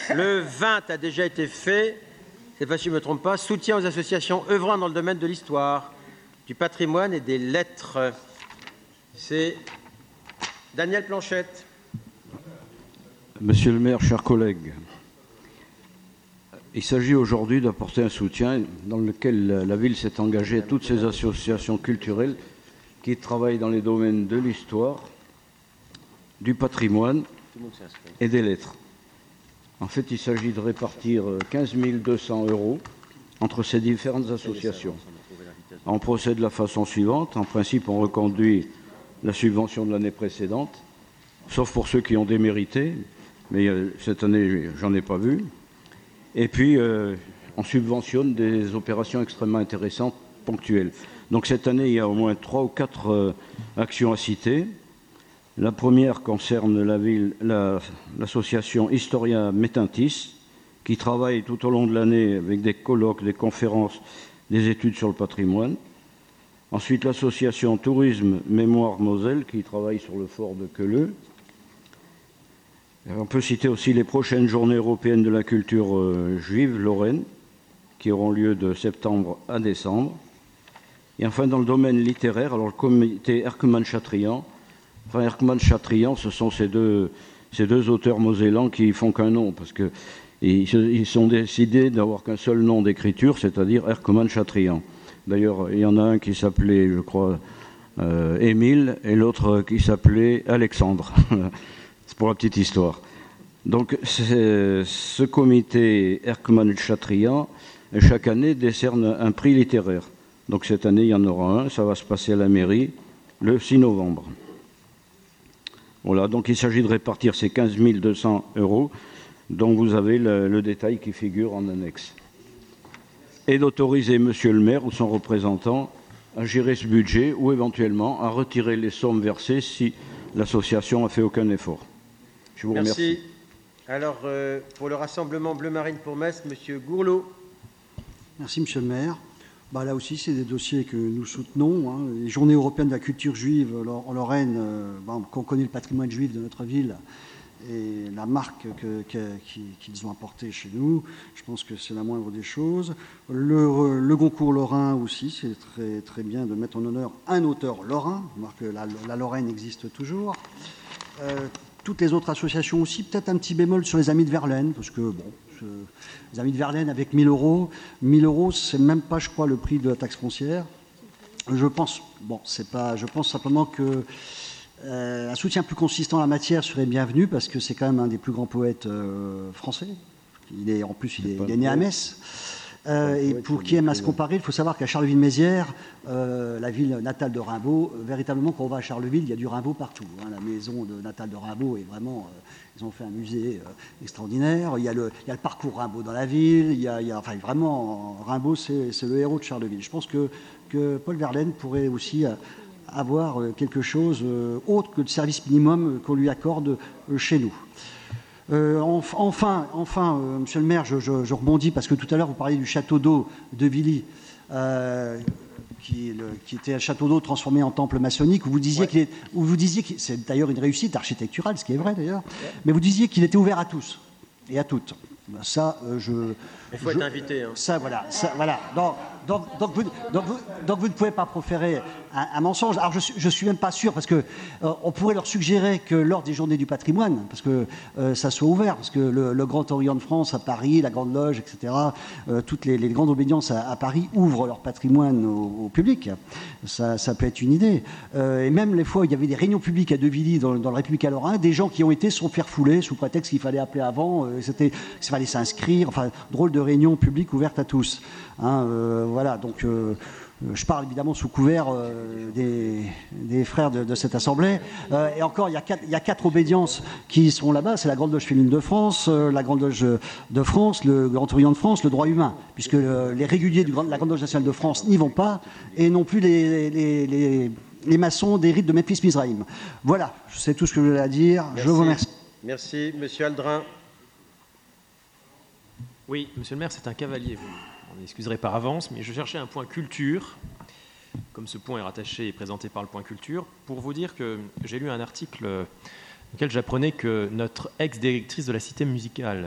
Le 20 a déjà été fait. Cette fois-ci, je ne me trompe pas. Soutien aux associations œuvrant dans le domaine de l'histoire, du patrimoine et des lettres. C'est Daniel Planchette. Monsieur le maire, chers collègues, il s'agit aujourd'hui d'apporter un soutien dans lequel la ville s'est engagée à toutes ces associations culturelles qui travaillent dans les domaines de l'histoire, du patrimoine et des lettres. En fait, il s'agit de répartir 15 200 € entre ces différentes associations. On procède de la façon suivante. En principe, on reconduit la subvention de l'année précédente, sauf pour ceux qui ont démérité, mais cette année, j'en ai pas vu. Et puis, on subventionne des opérations extrêmement intéressantes, ponctuelles. Donc cette année, il y a au moins 3 ou 4 actions à citer. La première concerne l'association Historia Métintis, qui travaille tout au long de l'année avec des colloques, des conférences, des études sur le patrimoine. Ensuite, l'association Tourisme Mémoire Moselle, qui travaille sur le fort de Queuleux. On peut citer aussi les prochaines journées européennes de la culture juive Lorraine, qui auront lieu de septembre à décembre. Et enfin, dans le domaine littéraire, alors le comité Erckmann-Chatrian. Enfin, Erckmann-Chatrian, ce sont ces deux auteurs mosellans qui font qu'un nom, parce qu'ils sont décidés d'avoir qu'un seul nom d'écriture, c'est-à-dire Erckmann-Chatrian. D'ailleurs, il y en a un qui s'appelait, je crois, Émile, et l'autre qui s'appelait Alexandre. C'est pour la petite histoire. Donc, ce comité Erckmann-Chatrian, chaque année, décerne un prix littéraire. Donc, cette année, il y en aura un. Ça va se passer à la mairie le 6 novembre. Voilà, donc il s'agit de répartir ces 15 200 €, dont vous avez le détail qui figure en annexe. Et d'autoriser monsieur le maire ou son représentant à gérer ce budget ou éventuellement à retirer les sommes versées si l'association n'a fait aucun effort. Je vous remercie. Merci. Alors, pour le Rassemblement Bleu Marine pour Metz, monsieur Gourlot. Merci, monsieur le maire. Là aussi, c'est des dossiers que nous soutenons. Les Journées européennes de la culture juive en Lorraine, qu'on connaît le patrimoine juif de notre ville et la marque qu'ils ont apportée chez nous, je pense que c'est la moindre des choses. Le Goncourt lorrain aussi, c'est très, très bien de mettre en honneur un auteur lorrain, remarque que la Lorraine existe toujours. Toutes les autres associations aussi, peut-être un petit bémol sur les Amis de Verlaine, parce que, les Amis de Verlaine avec 1 000 €, 1 000 €, c'est même pas, je crois, le prix de la taxe foncière. Je pense simplement que un soutien plus consistant en la matière serait bienvenu, parce que c'est quand même un des plus grands poètes français. Il est né à Metz. Et pour qui aime à se comparer, il faut savoir qu'à Charleville-Mézières, la ville natale de Rimbaud, véritablement, quand on va à Charleville, il y a du Rimbaud partout. La maison natale de Rimbaud est vraiment... ils ont fait un musée extraordinaire. Il y a le parcours Rimbaud dans la ville. Enfin, vraiment, Rimbaud, c'est le héros de Charleville. Je pense que Paul Verlaine pourrait aussi avoir quelque chose autre que le service minimum qu'on lui accorde chez nous. Enfin, monsieur le maire, je rebondis parce que tout à l'heure vous parliez du château d'eau de Villy, qui était un château d'eau transformé en temple maçonnique, où vous disiez que c'est d'ailleurs une réussite architecturale, ce qui est vrai d'ailleurs, mais vous disiez qu'il était ouvert à tous et à toutes. Ça, il faut être invité. Ça, voilà. Donc vous ne pouvez pas proférer un mensonge. Alors je suis même pas sûr, parce que on pourrait leur suggérer que lors des Journées du patrimoine, parce que ça soit ouvert, parce que le Grand Orient de France à Paris, la Grande Loge, etc., toutes les grandes obédiences à Paris ouvrent leur patrimoine au public. Ça peut être une idée. Et même les fois où il y avait des réunions publiques à De Villy dans le Républicain Lorrain, des gens qui ont été se sont fait refouler sous prétexte qu'il fallait appeler avant, qu'il fallait s'inscrire. Enfin, drôle de réunion publique ouverte à tous. Voilà, donc je parle évidemment sous couvert des frères de cette assemblée. Et encore, il y a quatre obédiences qui sont là-bas. C'est la Grande Loge féminine de France, la Grande Loge de France, le Grand Orient de France, le droit humain, puisque les réguliers de la Grande Loge nationale de France n'y vont pas, et non plus les maçons des rites de Memphis-Mizraïm. Voilà, c'est tout ce que je voulais dire. Merci. Je vous remercie. Merci, monsieur Aldrin. Oui, monsieur le maire, c'est un cavalier. Vous m'en excuserez par avance, mais je cherchais un point culture, comme ce point est rattaché et présenté par le point culture, pour vous dire que j'ai lu un article dans lequel j'apprenais que notre ex-directrice de la Cité musicale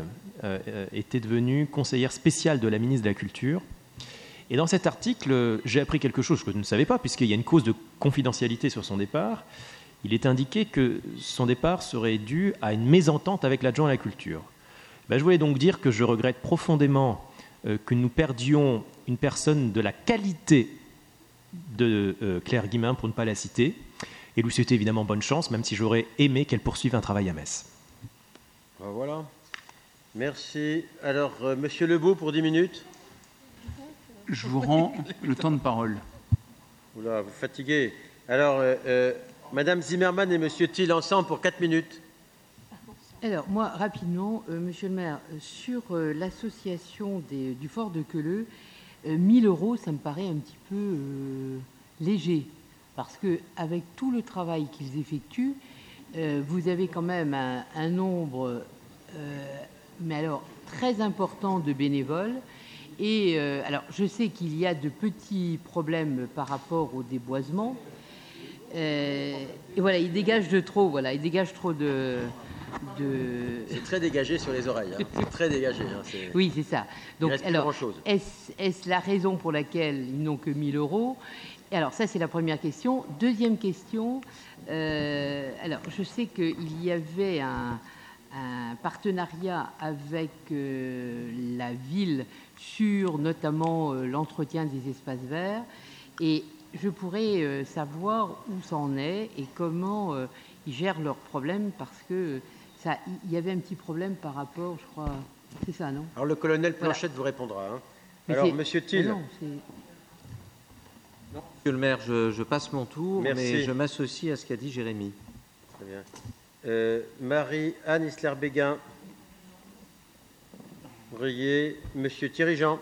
était devenue conseillère spéciale de la ministre de la Culture. Et dans cet article, j'ai appris quelque chose que je ne savais pas, puisqu'il y a une clause de confidentialité sur son départ. Il est indiqué que son départ serait dû à une mésentente avec l'adjoint à la culture. Je voulais donc dire que je regrette profondément que nous perdions une personne de la qualité de Claire Guillemin, pour ne pas la citer, et lui souhaiter évidemment bonne chance, même si j'aurais aimé qu'elle poursuive un travail à Metz. Voilà. Merci. Alors, Monsieur Lebeau, pour 10 minutes. Je vous rends le temps de parole. Oula, vous fatiguez. Alors, Madame Zimmermann et Monsieur Thiel ensemble pour 4 minutes. Alors, moi, rapidement, Monsieur le maire, sur l'association du Fort de Queuleux, 1 000 €, ça me paraît un petit peu léger. Parce qu'avec tout le travail qu'ils effectuent, vous avez quand même un nombre, mais alors, très important de bénévoles. Et alors, je sais qu'il y a de petits problèmes par rapport au déboisement. Et voilà, ils dégagent de trop. Voilà, ils dégagent trop de... C'est très dégagé sur les oreilles. Hein. C'est très dégagé. Hein. Oui, c'est ça. Donc, alors, grand-chose. Est-ce la raison pour laquelle ils n'ont que 1 000 €? Et alors, ça, c'est la première question. Deuxième question. Alors, je sais qu'il y avait un partenariat avec la ville sur notamment l'entretien des espaces verts. Et je pourrais savoir où ça en est et comment ils gèrent leurs problèmes, parce que il y avait un petit problème par rapport, je crois, c'est ça, non? Alors le colonel Planchette vous répondra. Hein. Alors, Monsieur Thiel. Non, Monsieur le maire, je passe mon tour, Merci. mais je m'associe à ce qu'a dit Jérémy. Très bien. Marie-Anne Isler-Béguin. Brier, Monsieur Thierry Jean.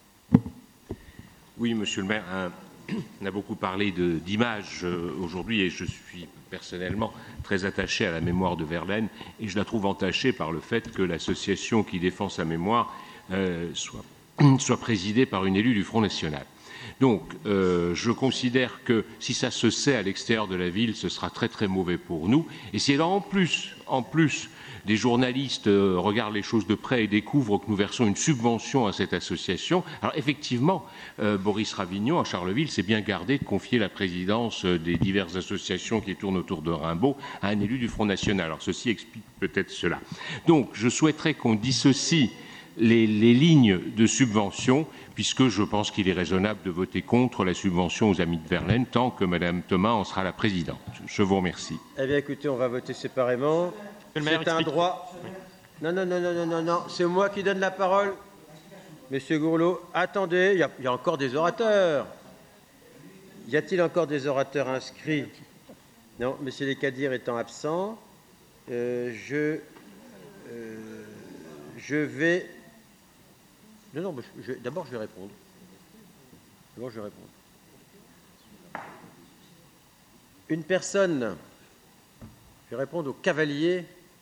Oui, Monsieur le maire, on a beaucoup parlé d'image aujourd'hui, et je suis personnellement très attaché à la mémoire de Verlaine, et je la trouve entachée par le fait que l'association qui défend sa mémoire soit présidée par une élue du Front National. Donc, je considère que si ça se sait à l'extérieur de la ville, ce sera très très mauvais pour nous. Et si en plus, des journalistes regardent les choses de près et découvrent que nous versons une subvention à cette association, alors effectivement, Boris Ravignon, à Charleville, s'est bien gardé de confier la présidence des diverses associations qui tournent autour de Rimbaud à un élu du Front National. Alors, ceci explique peut-être cela. Donc, je souhaiterais qu'on dissocie les lignes de subvention, puisque je pense qu'il est raisonnable de voter contre la subvention aux Amis de Verlaine tant que Mme Thomas en sera la présidente. Je vous remercie. Eh bien, écoutez, on va voter séparément. C'est un droit. Non, c'est moi qui donne la parole. Monsieur Gourlot, attendez, il y a encore des orateurs. Y a-t-il encore des orateurs inscrits? Non, Monsieur Lescadirs étant absent, je vais... Non, d'abord je vais répondre. Une personne, je vais répondre au cavalier,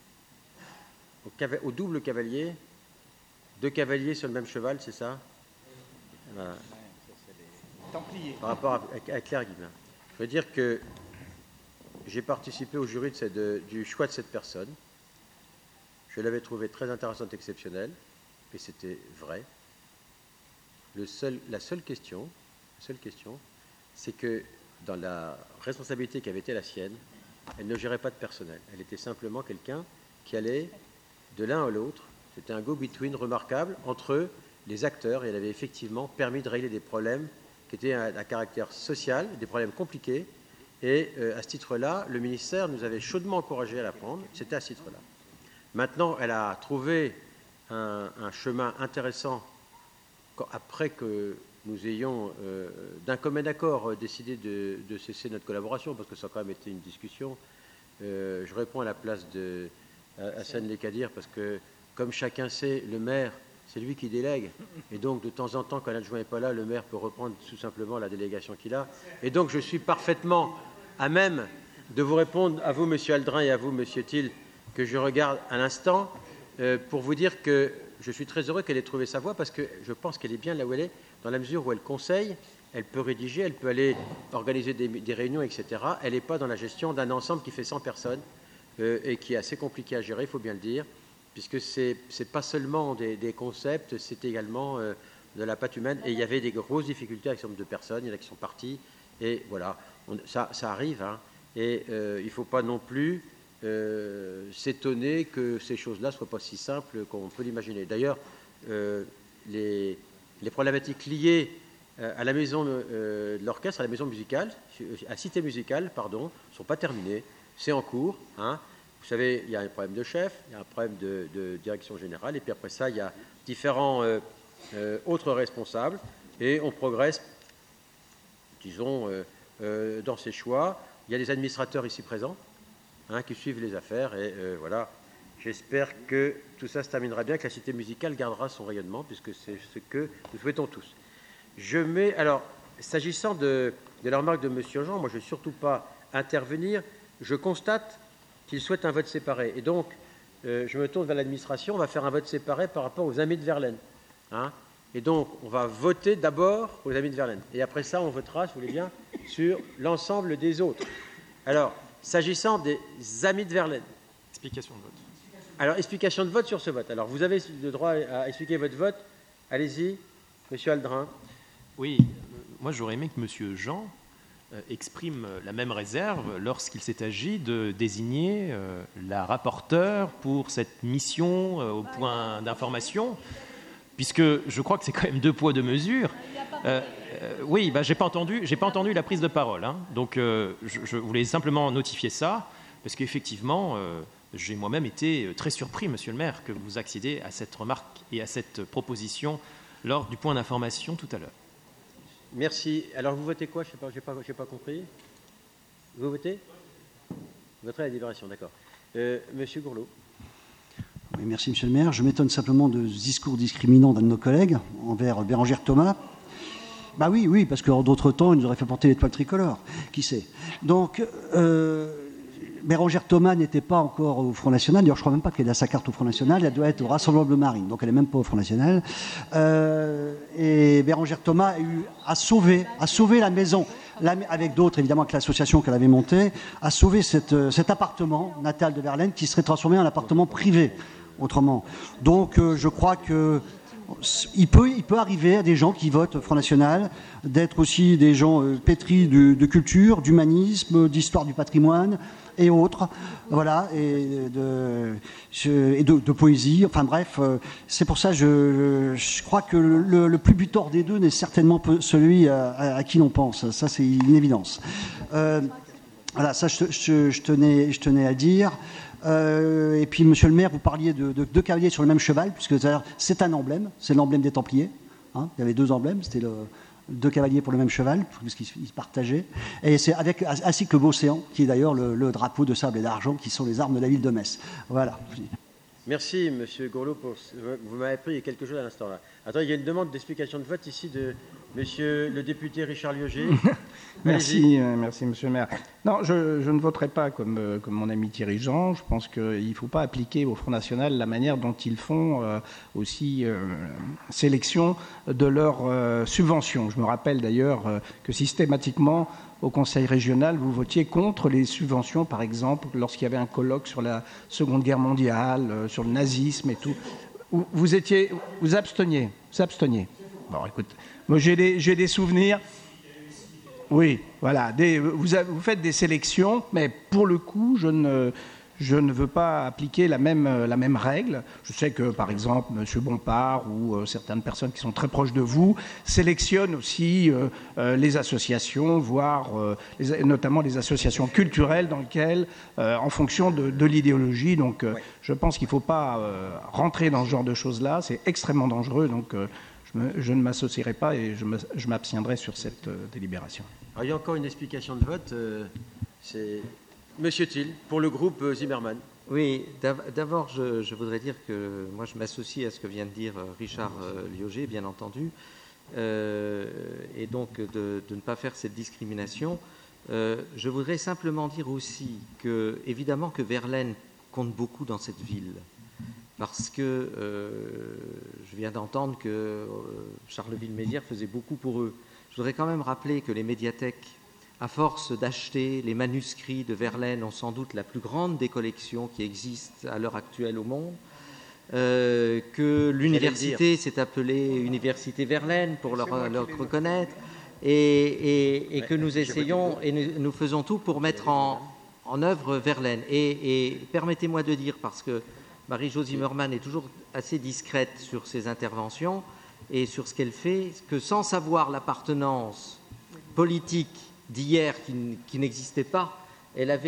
au double cavalier, 2 cavaliers sur le même cheval, c'est ça? Voilà. Par rapport à Claire Guillemin. Je veux dire que j'ai participé au jury du choix de cette personne. Je l'avais trouvée très intéressante, exceptionnelle, et c'était vrai. La seule question, c'est que dans la responsabilité qui avait été la sienne, elle ne gérait pas de personnel. Elle était simplement quelqu'un qui allait de l'un à l'autre. C'était un go-between remarquable entre les acteurs, et elle avait effectivement permis de régler des problèmes qui étaient à caractère social, des problèmes compliqués. Et à ce titre-là, le ministère nous avait chaudement encouragé à la prendre. C'était à ce titre-là. Maintenant, elle a trouvé un chemin intéressant après que nous ayons d'un commun accord décidé de cesser notre collaboration, parce que ça a quand même été une discussion. Je réponds à la place de Hassan Lescadirs, parce que, comme chacun sait, le maire, c'est lui qui délègue. Et donc, de temps en temps, quand l'adjoint n'est pas là, le maire peut reprendre tout simplement la délégation qu'il a. Et donc, je suis parfaitement à même de vous répondre, à vous, Monsieur Aldrin, et à vous, Monsieur Thiel, que je regarde à l'instant, pour vous dire que je suis très heureux qu'elle ait trouvé sa voie, parce que je pense qu'elle est bien là où elle est, dans la mesure où elle conseille, elle peut rédiger, elle peut aller organiser des réunions, etc. Elle n'est pas dans la gestion d'un ensemble qui fait 100 personnes et qui est assez compliqué à gérer, il faut bien le dire. puisque c'est pas seulement des concepts, c'est également de la patte humaine. Et il y avait des grosses difficultés avec ce nombre de personnes, il y en a qui sont partis, et voilà, ça arrive, hein, et il ne faut pas non plus s'étonner que ces choses-là ne soient pas si simples qu'on peut l'imaginer. D'ailleurs, les problématiques liées à la maison de l'orchestre, à la maison musicale, à Cité musicale, pardon, ne sont pas terminées, c'est en cours, hein. Vous savez, il y a un problème de chef, il y a un problème de direction générale, et puis après ça, il y a différents autres responsables, et on progresse, disons, dans ces choix. Il y a des administrateurs ici présents, hein, qui suivent les affaires, et voilà. J'espère que tout ça se terminera bien, que la Cité musicale gardera son rayonnement, puisque c'est ce que nous souhaitons tous. Alors, s'agissant de la remarque de M. Jean, moi je ne vais surtout pas intervenir, je constate qu'il souhaite un vote séparé. Et donc, je me tourne vers l'administration, on va faire un vote séparé par rapport aux Amis de Verlaine. Hein. Et donc, on va voter d'abord aux Amis de Verlaine. Et après ça, on votera, si vous voulez bien, sur l'ensemble des autres. Alors, s'agissant des Amis de Verlaine. Explication de vote. Alors, explication de vote sur ce vote. Alors, vous avez le droit à expliquer votre vote. Allez-y, M. Aldrin. Oui, moi j'aurais aimé que M. Jean exprime la même réserve lorsqu'il s'est agi de désigner la rapporteure pour cette mission au point d'information, puisque je crois que c'est quand même 2 poids 2 mesures. Oui, j'ai pas entendu la prise de parole, hein. Donc je voulais simplement notifier ça, parce qu'effectivement, j'ai moi-même été très surpris, Monsieur le maire, que vous accédiez à cette remarque et à cette proposition lors du point d'information tout à l'heure. Merci. Alors, vous votez quoi? Je n'ai pas compris. Vous votez? Vous voterez la délibération, d'accord. Monsieur Gourlot. Oui, merci, Monsieur le maire. Je m'étonne simplement de ce discours discriminant d'un de nos collègues envers Bérengère Thomas. Bah oui, parce qu'en d'autres temps, il nous aurait fait porter l'étoile tricolore. Qui sait? Donc, Bérengère Thomas n'était pas encore au Front National. D'ailleurs, je ne crois même pas qu'elle a sa carte au Front National. Elle doit être au Rassemblement Bleu Marine. Donc, elle n'est même pas au Front National. Et Bérengère Thomas a sauvé la maison, avec d'autres, évidemment, avec l'association qu'elle avait montée, a sauvé cet appartement natal de Verlaine qui serait transformé en appartement privé, autrement. Donc, je crois que il peut arriver à des gens qui votent Front National d'être aussi des gens pétris de culture, d'humanisme, d'histoire du patrimoine et autres, voilà, et de poésie, enfin bref, c'est pour ça je crois que le plus butor des deux n'est certainement celui à qui l'on pense, ça c'est une évidence. Voilà, ça je tenais à le dire. Et puis, Monsieur le maire, vous parliez de 2 cavaliers sur le même cheval, puisque c'est un emblème, c'est l'emblème des Templiers. Hein, il y avait 2 emblèmes, c'était 2 cavaliers pour le même cheval, puisqu'ils se partageaient. Et c'est ainsi que le Beaucéant, qui est d'ailleurs le drapeau de sable et d'argent, qui sont les armes de la ville de Metz. Voilà. Merci, Monsieur Gourlot. Vous m'avez appris quelque chose à l'instant là. Attends, il y a une demande d'explication de vote ici de Monsieur le député Richard Liogé. Merci, Monsieur le maire. Non, je ne voterai pas comme mon ami Thierry Jean. Je pense qu'il ne faut pas appliquer au Front National la manière dont ils font aussi sélection de leurs subventions. Je me rappelle d'ailleurs que systématiquement, au Conseil régional, vous votiez contre les subventions, par exemple, lorsqu'il y avait un colloque sur la Seconde Guerre mondiale, sur le nazisme et tout. Vous absteniez. Bon, écoute, moi j'ai des souvenirs. Oui, voilà. Vous faites des sélections, mais pour le coup, je ne veux pas appliquer la même règle. Je sais que, par exemple, M. Bompard ou certaines personnes qui sont très proches de vous sélectionnent aussi les associations, voire notamment les associations culturelles dans lesquelles, en fonction de l'idéologie. Donc, ouais. Je pense qu'il ne faut pas rentrer dans ce genre de choses-là. C'est extrêmement dangereux. Donc, je ne m'associerai pas et je m'abstiendrai sur cette délibération. Alors, il y a encore une explication de vote. C'est Monsieur Thiel, pour le groupe Zimmermann. Oui, d'abord, je voudrais dire que moi, je m'associe à ce que vient de dire Richard Liogé, bien entendu, et donc de ne pas faire cette discrimination. Je voudrais simplement dire aussi que, évidemment, que Verlaine compte beaucoup dans cette ville, parce que je viens d'entendre que Charleville-Mézières faisait beaucoup pour eux. Je voudrais quand même rappeler que les médiathèques, à force d'acheter les manuscrits de Verlaine, ont sans doute la plus grande des collections qui existent à l'heure actuelle au monde. que l'université s'est appelée Université Verlaine pour leur reconnaître, et que nous essayons et nous faisons tout pour mettre en œuvre Verlaine. Et permettez-moi de dire, parce que Marie-Jo Zimmermann est toujours assez discrète sur ses interventions et sur ce qu'elle fait, que sans savoir l'appartenance politique d'hier qui n'existait pas, elle avait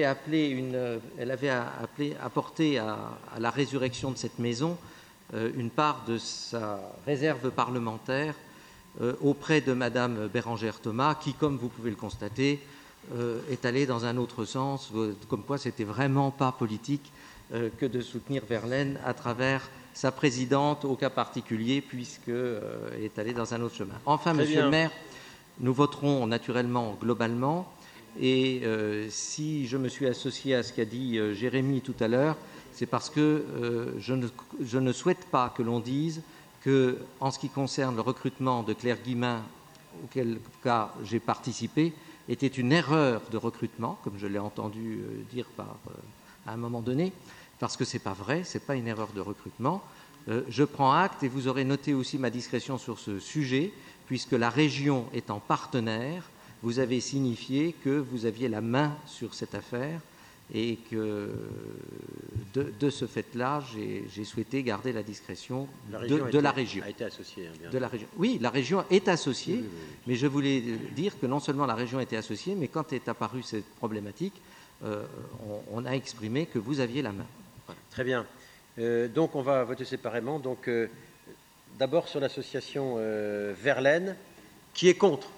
apporté à la résurrection de cette maison une part de sa réserve parlementaire auprès de Madame Bérangère Thomas, qui, comme vous pouvez le constater, est allée dans un autre sens, comme quoi c'était vraiment pas politique que de soutenir Verlaine à travers sa présidente au cas particulier, puisqu'elle est allée dans un autre chemin. Enfin, Monsieur le maire, nous voterons naturellement globalement, et si je me suis associé à ce qu'a dit Jérémy tout à l'heure, c'est parce que je ne souhaite pas que l'on dise que, en ce qui concerne le recrutement de Claire Guillemin, auquel cas j'ai participé, était une erreur de recrutement, comme je l'ai entendu dire à un moment donné, parce que ce n'est pas vrai, ce n'est pas une erreur de recrutement. Je prends acte, et vous aurez noté aussi ma discrétion sur ce sujet, puisque la région étant partenaire, vous avez signifié que vous aviez la main sur cette affaire, et que de ce fait-là, j'ai souhaité garder la discrétion de la région. A été associée, bien. De la région. Oui, la région est associée, oui. Mais je voulais dire que non seulement la région était associée, mais quand est apparue cette problématique, on a exprimé que vous aviez la main. Voilà. Très bien. Donc on va voter séparément. Donc d'abord sur l'association Verlaine, qui est contre.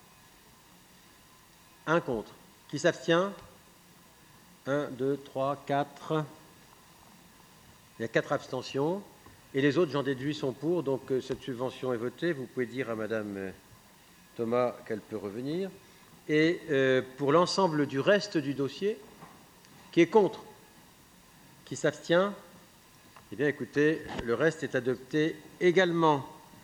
Un contre. Qui s'abstient? 1, 2, 3, 4. Il y a 4 abstentions. Et les autres, j'en déduis, sont pour. Donc cette subvention est votée. Vous pouvez dire à Madame Thomas qu'elle peut revenir. Et pour l'ensemble du reste du dossier, qui est contre, qui s'abstient, eh bien écoutez, le reste est adopté également.